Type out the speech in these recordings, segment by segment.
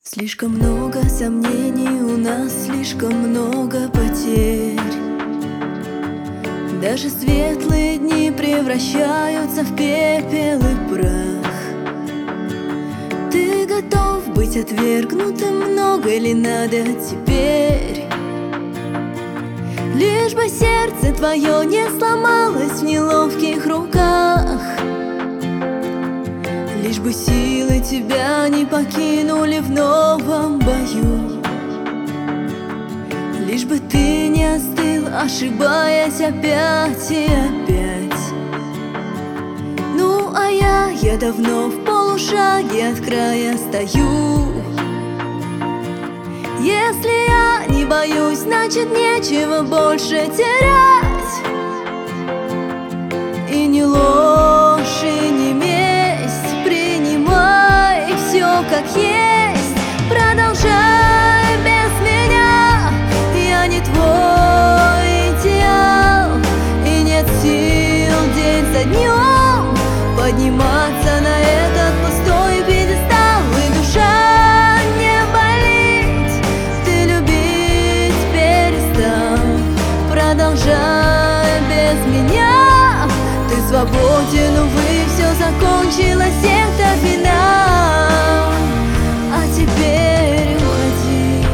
Слишком много сомнений, у нас слишком много потерь. Даже светлые дни превращаются в пепел и прах. Ты готов быть отвергнутым, много ли надо теперь? Лишь бы сердце твое не сломалось в неловких руках, лишь бы силы тебя не покинули в новом бою, лишь бы ты не остыл, ошибаясь опять и опять. Ну а я давно в полушаге от края стою. Если я не боюсь, значит нечего больше терять. И не ложь, и не месть, принимай все как есть. Продолжай без меня, я не твой идеал. И нет сил день за днем подниматься на этот пустой пьедестал. И душа не болит, ты любить перестал. Продолжай без меня, ты свободен, увы, все закончилось, это финал. А теперь уходи.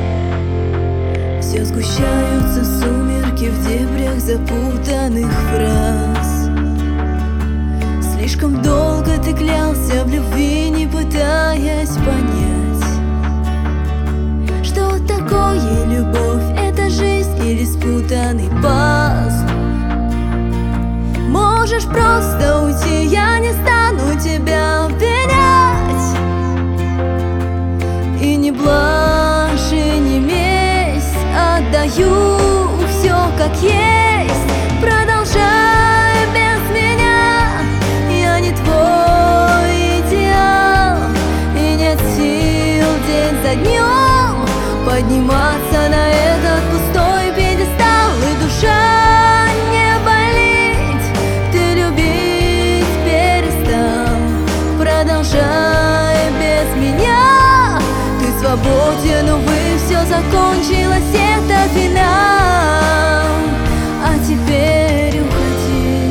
Все сгущаются сумерки в дебрях запутанных фраз. Слишком долго ты клялся в любви, не пытаясь понять, что такое любовь, это жизнь или спутанный пазл. Можешь просто уйти, я не стану тебя обвинять. И не блажь, и не месть, отдаю все как есть. Продолжай без меня, я не твой идеал. И нет сил день за днем подниматься на этот пустой пьедестал. И душа не болит, ты любить перестал. Продолжай без меня, ты свободен, увы, все закончилось, это финал. А теперь уходи.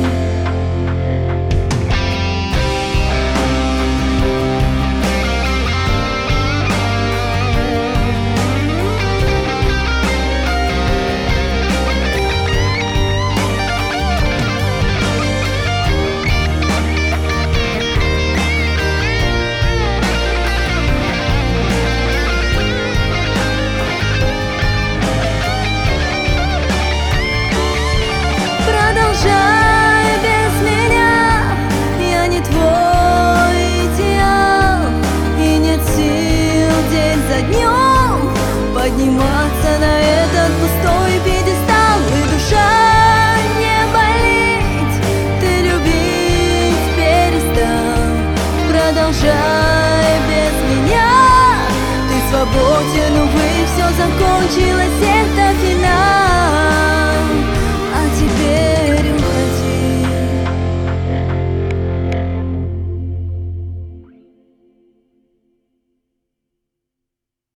Продолжай без меня, я не твой идеал. И нет сил день за днем подниматься на этот пустой пьедестал. И душа не болит, ты любить перестал. Продолжай без меня, ты свободен, увы, все закончилось.